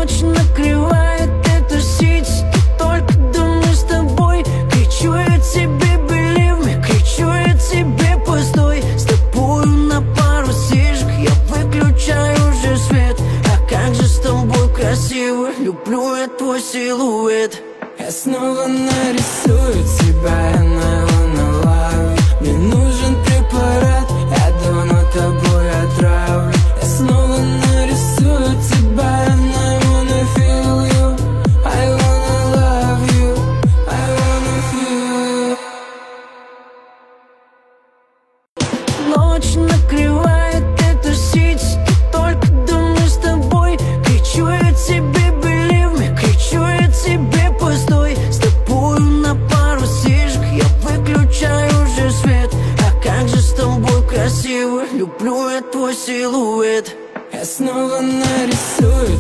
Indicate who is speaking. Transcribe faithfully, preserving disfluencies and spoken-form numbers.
Speaker 1: ночь накрывает это сить. Ты только думай с тобой. Кричу я тебе, believe me, кричу я тебе, постой. С тобою на пару сишек я выключаю уже свет. А как же с тобой красиво, люблю я твой силуэт.
Speaker 2: Я снова нарисую тебя на